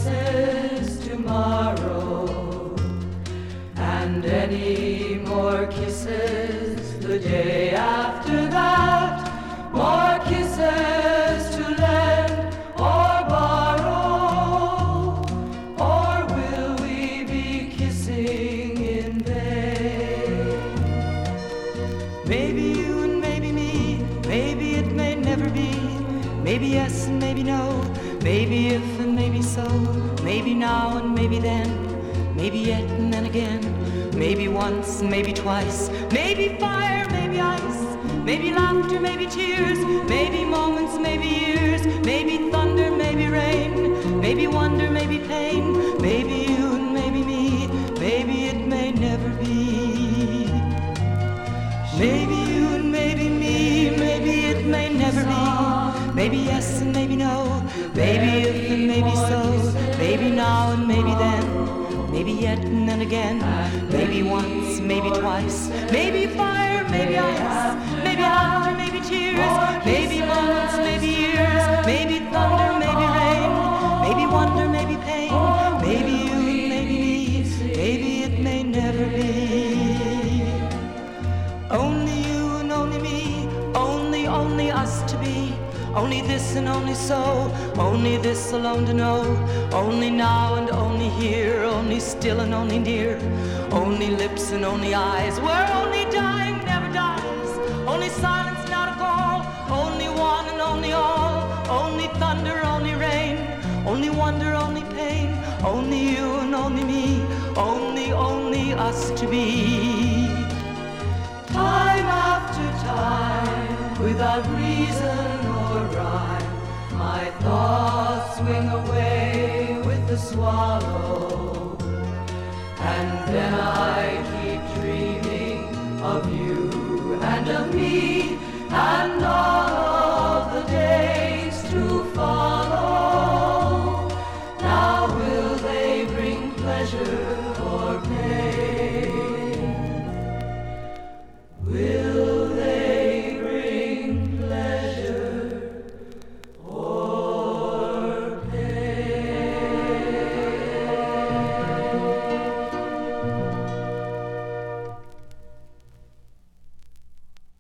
kisses tomorrow, and any more kisses the day after that. More kisses to lend or borrow, or will we be kissing in vain? Maybe you and maybe me, maybe it may never be. Maybe yes and maybe no, maybe if and maybe so. Maybe now and maybe then, maybe yet and then again. Maybe once and maybe twice, maybe fire, maybe ice. Maybe laughter, maybe tears, maybe moments, maybe years. Maybe thunder, maybe rain, maybe wonder, maybe pain. Maybe you and maybe me, maybe it may never be. Maybe you and maybe me, maybe it may never be. Maybe yes and maybe no, maybe if and maybe so. Maybe now and maybe then, maybe yet and then again. Maybe once, maybe twice, maybe fire, maybe ice. Maybe laughter, maybe tears, maybe moments, maybe years. Maybe thunder, maybe rain, maybe wonder, maybe pain. Maybe you, maybe me, maybe it may never be. Only you and only me, only us to be. Only this and only so, only this alone to know. Only now and only here, only still and only near. Only lips and only eyes, we're only dying, never dies. Only silence, not a call, only one and only all. Only thunder, only rain, only wonder, only pain. Only you and only me, only us to be. Time after time, without reason or rhyme, my thoughts swing away with the swallow. And then I keep dreaming of you and of me and of